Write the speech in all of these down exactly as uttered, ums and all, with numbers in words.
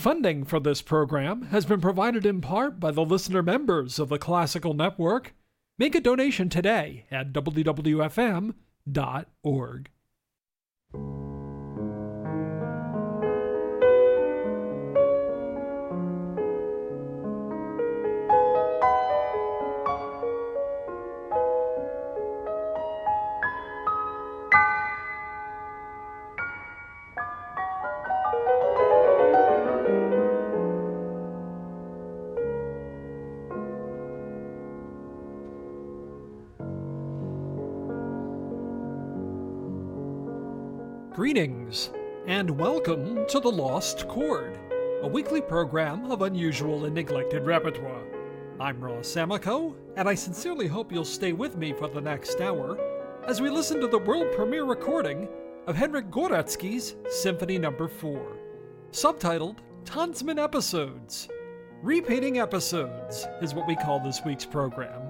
Funding for this program has been provided in part by the listener members of the Classical Network. Make a donation today at w w f m dot org. Greetings, and welcome to The Lost Chord, a weekly program of unusual and neglected repertoire. I'm Ross Amico, and I sincerely hope you'll stay with me for the next hour as we listen to the world premiere recording of Henryk Górecki's Symphony Number four, subtitled Tanzmann Episodes. Repainting Episodes is what we call this week's program.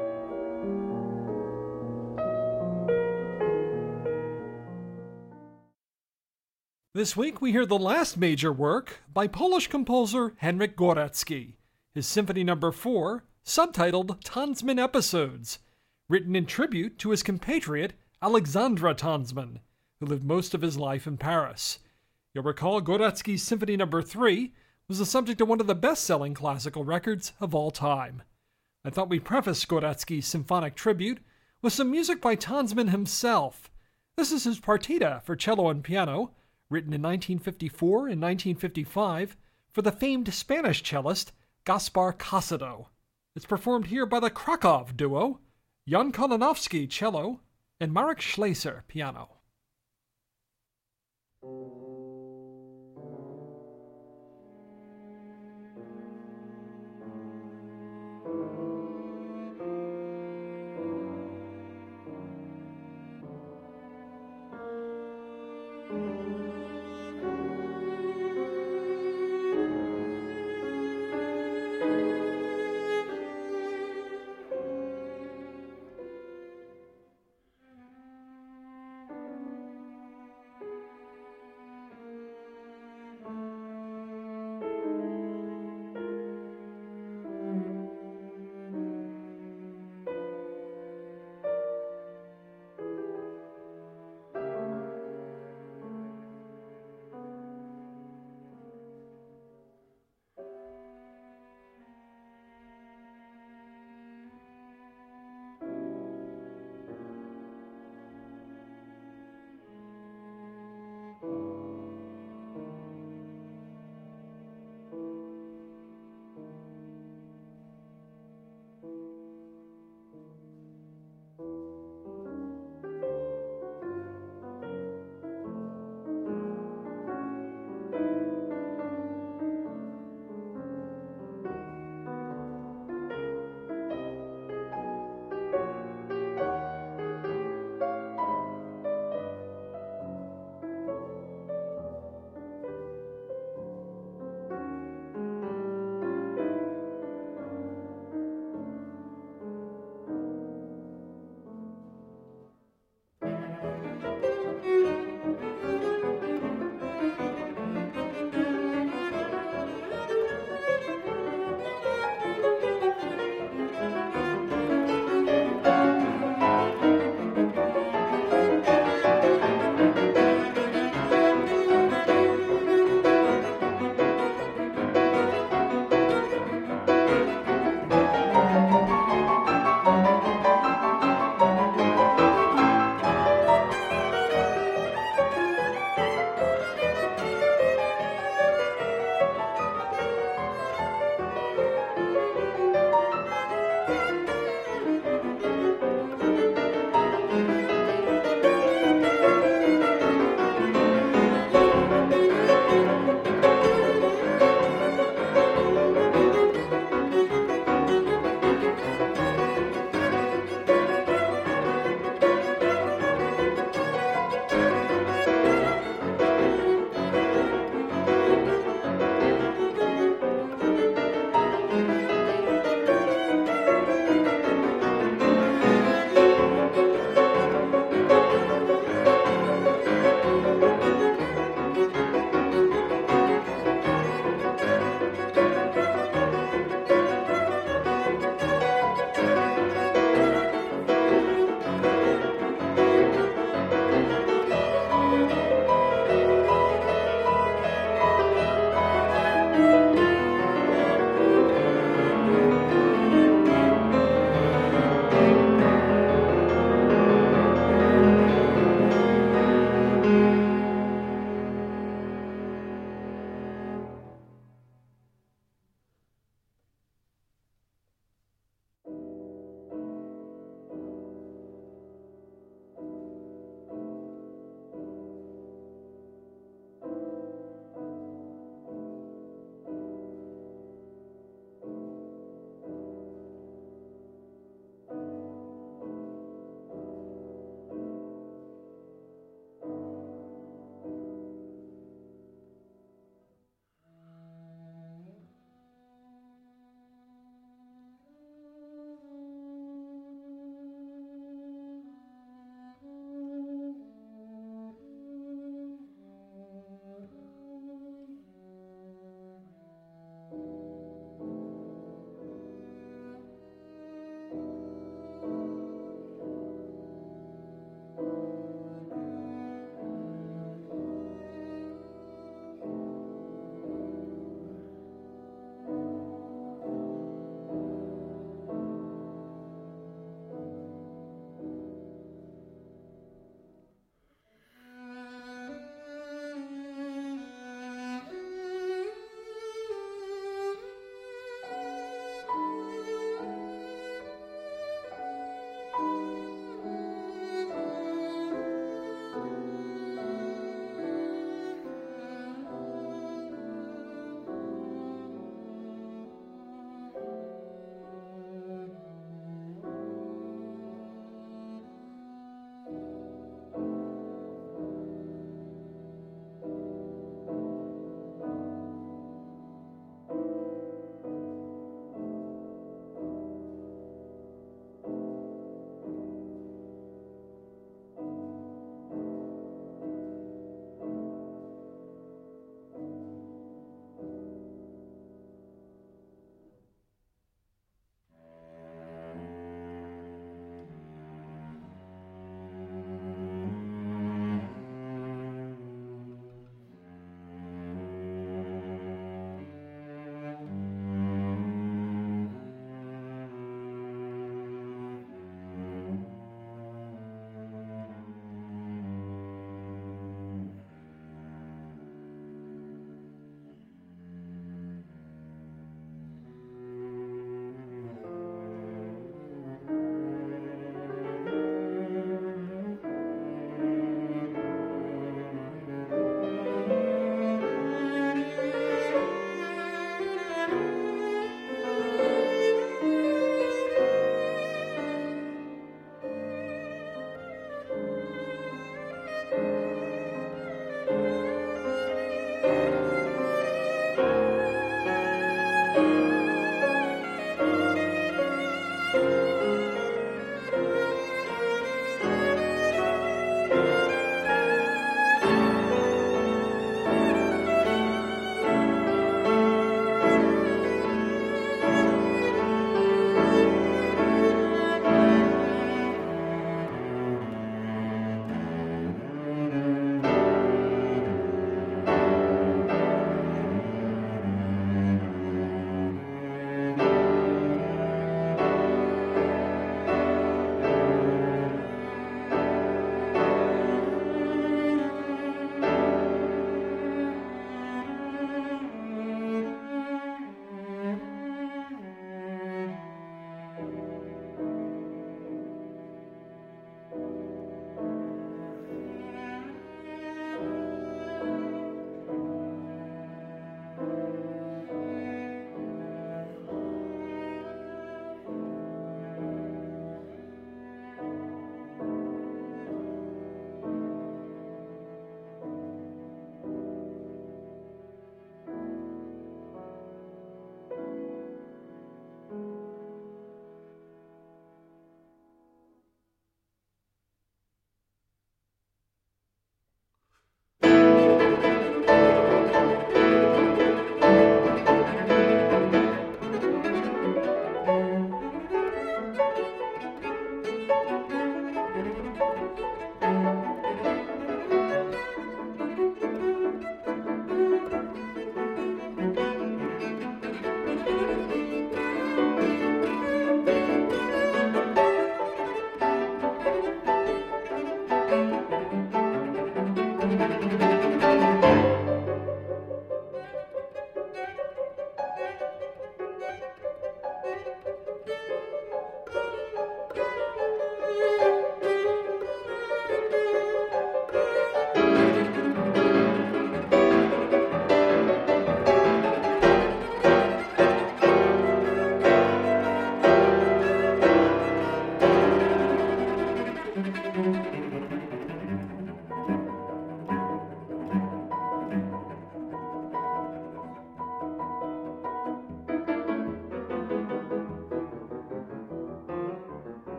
This week we hear the last major work by Polish composer Henryk Górecki, his Symphony Number four, subtitled Tanzmann Episodes, written in tribute to his compatriot Alexandra Tanzmann, who lived most of his life in Paris. You'll recall Górecki's Symphony Number three was the subject of one of the best-selling classical records of all time. I thought we'd preface Górecki's symphonic tribute with some music by Tanzmann himself. This is his partita for cello and piano, written in nineteen fifty-four and nineteen fifty-five for the famed Spanish cellist Gaspar Casado. It's performed here by the Krakow duo, Jan Kolonovsky cello and Marek Schleiser piano.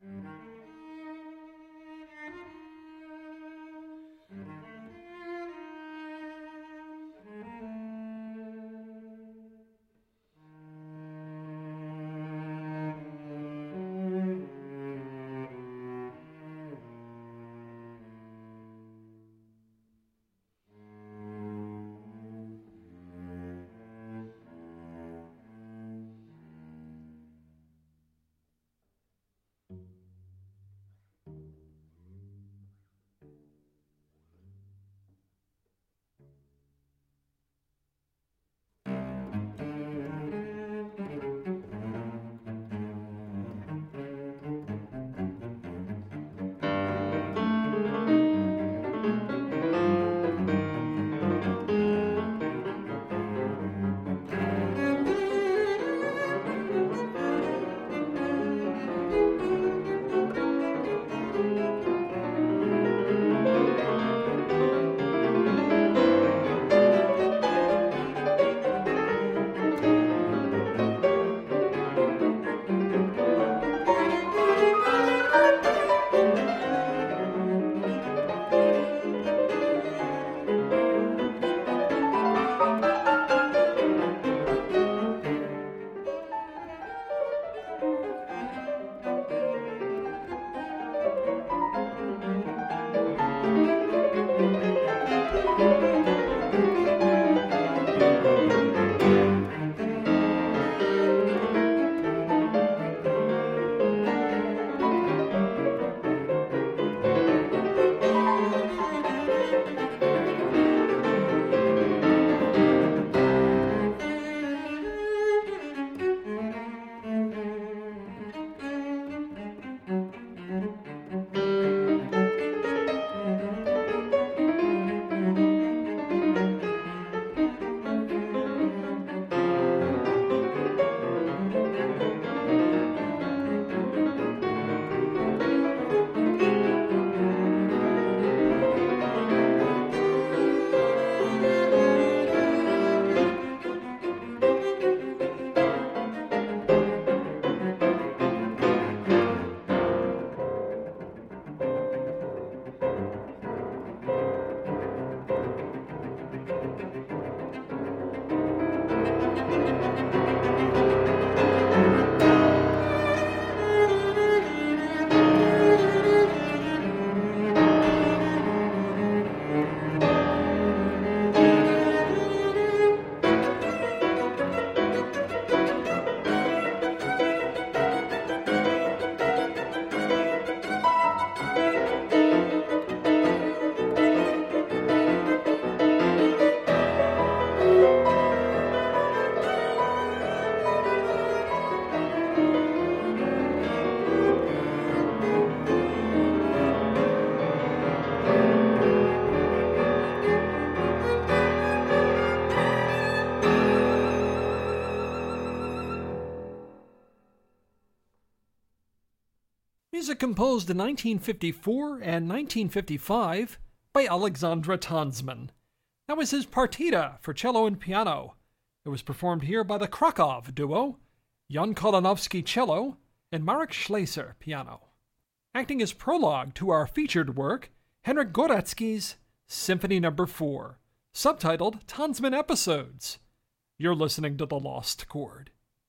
Music composed in nineteen fifty-four and nineteen fifty-five by Alexandra Tanzman. That was his Partita for cello and piano. It was performed here by the Krakow duo, Jan Kolonovsky cello and Marek Schleiser piano. Acting as prologue to our featured work, Henryk Górecki's Symphony Number four, subtitled Tanzman Episodes. You're listening to The Lost Chord.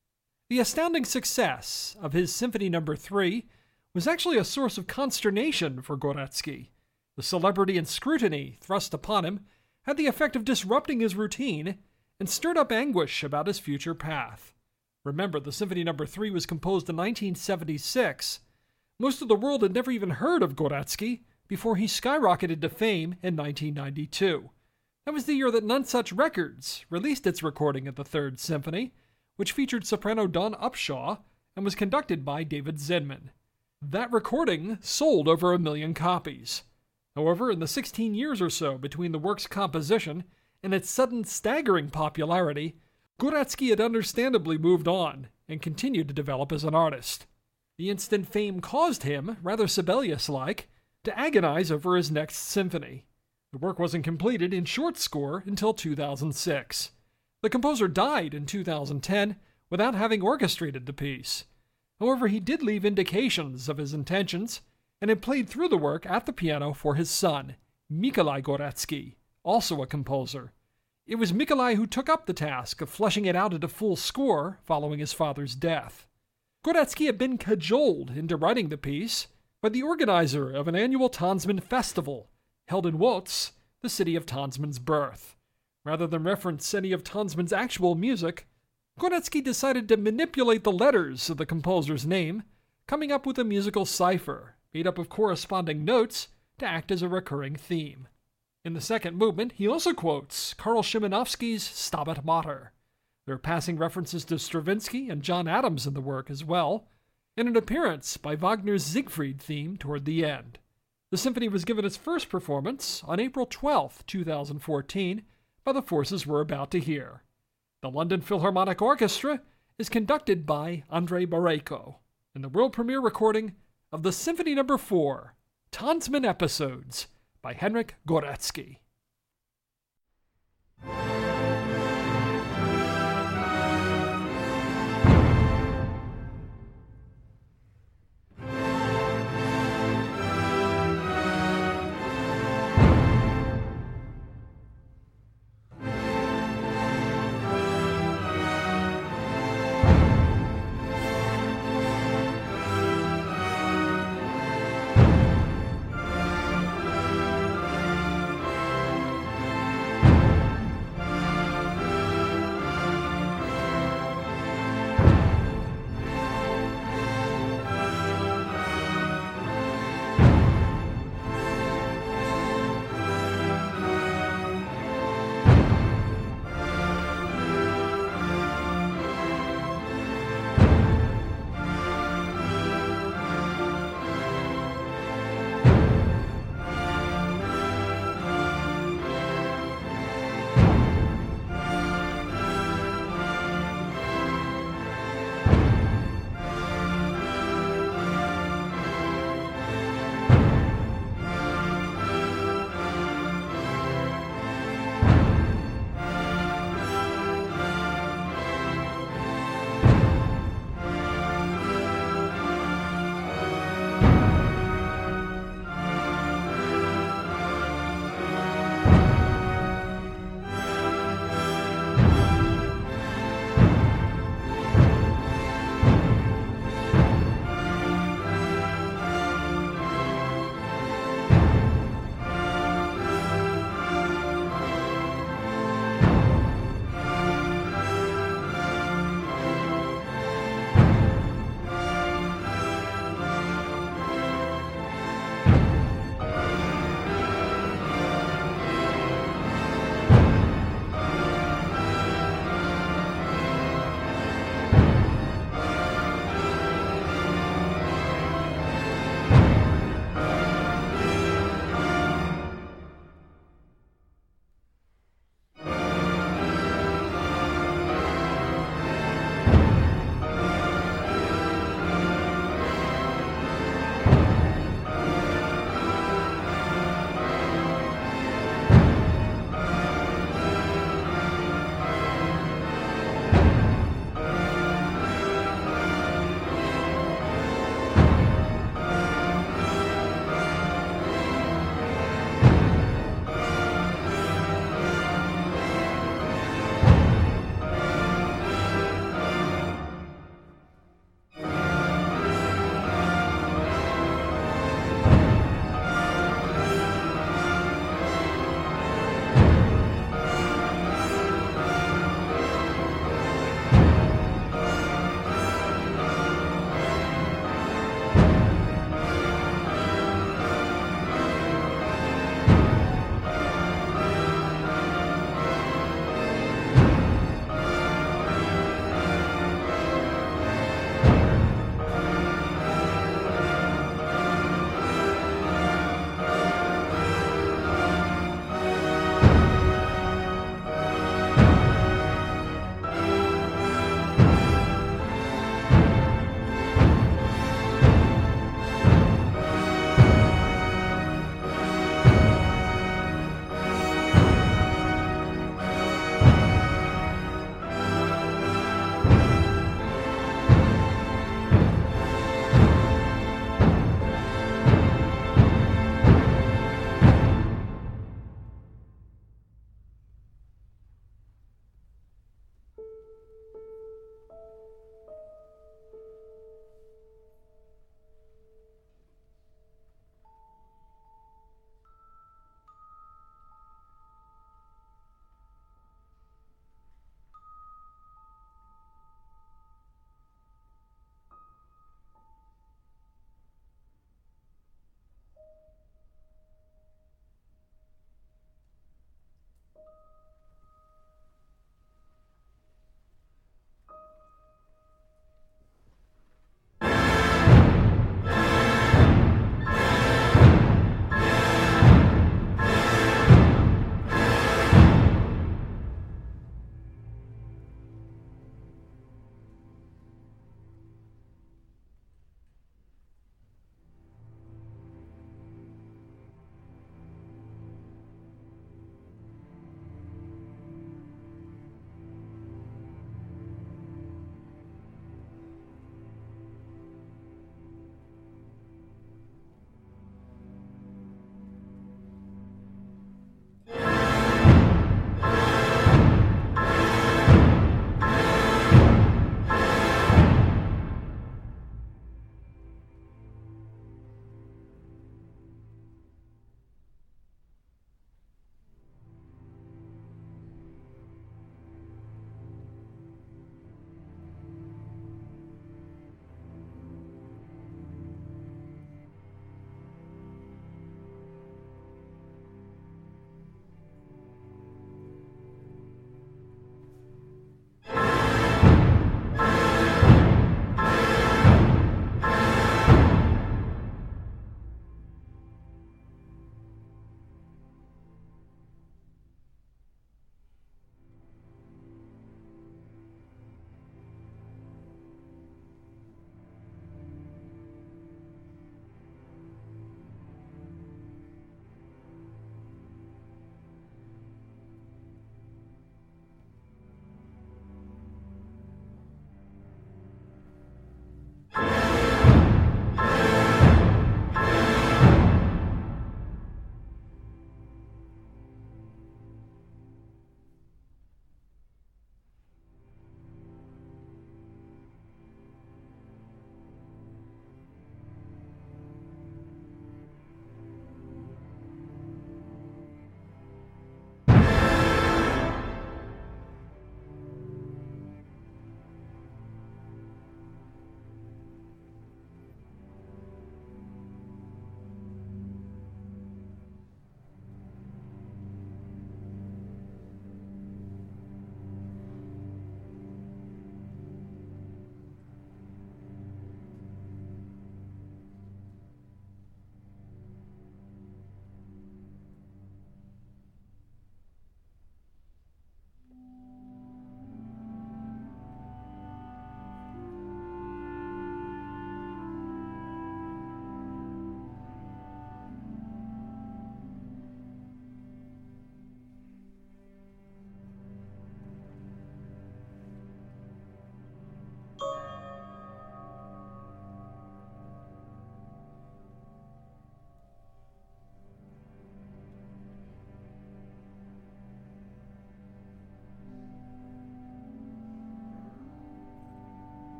The astounding success of his Symphony Number three was actually a source of consternation for Górecki. The celebrity and scrutiny thrust upon him had the effect of disrupting his routine and stirred up anguish about his future path. Remember, the Symphony Number three was composed in nineteen seventy-six. Most of the world had never even heard of Górecki before he skyrocketed to fame in nineteen ninety-two. That was the year that Nonesuch Records released its recording of the Third Symphony, which featured soprano Dawn Upshaw and was conducted by David Zinman. That recording sold over a million copies. However, in the sixteen years or so between the work's composition and its sudden staggering popularity, Górecki had understandably moved on and continued to develop as an artist. The instant fame caused him, rather Sibelius-like, to agonize over his next symphony. The work wasn't completed in short score until two thousand six. The composer died in two thousand ten without having orchestrated the piece. However, he did leave indications of his intentions and had played through the work at the piano for his son, Nikolai Gorecki, also a composer. It was Nikolai who took up the task of fleshing it out into full score following his father's death. Gorecki had been cajoled into writing the piece by the organizer of an annual Tonsman festival held in Łódź, the city of Tonsman's birth. Rather than reference any of Tonsman's actual music, Gorecki decided to manipulate the letters of the composer's name, coming up with a musical cipher made up of corresponding notes to act as a recurring theme. In the second movement, he also quotes Karl Szymanowski's Stabat Mater. There are passing references to Stravinsky and John Adams in the work as well, and an appearance by Wagner's Siegfried theme toward the end. The symphony was given its first performance on April twelfth, two thousand fourteen, by the forces we're about to hear. The London Philharmonic Orchestra is conducted by Andrei Barejko, in the world premiere recording of the Symphony Number four, Tonsman Episodes, by Henryk Górecki.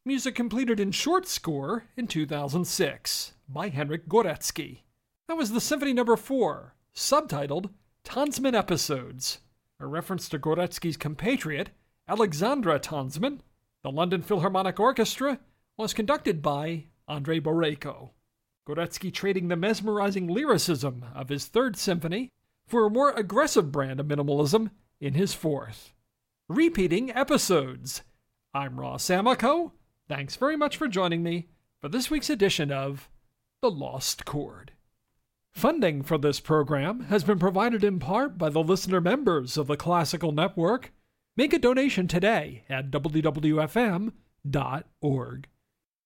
Music completed in short score in two thousand six by Henryk Górecki. That was the Symphony Number four, subtitled Tonsman Episodes, a reference to Górecki's compatriot, Alexandra Tonsman. The London Philharmonic Orchestra was conducted by Andrei Boreiko. Górecki trading the mesmerizing lyricism of his third symphony for a more aggressive brand of minimalism in his fourth. Repeating episodes. I'm Ross Amico. Thanks very much for joining me for this week's edition of The Lost Chord. Funding for this program has been provided in part by the listener members of the Classical Network. Make a donation today at w w w dot f m dot org.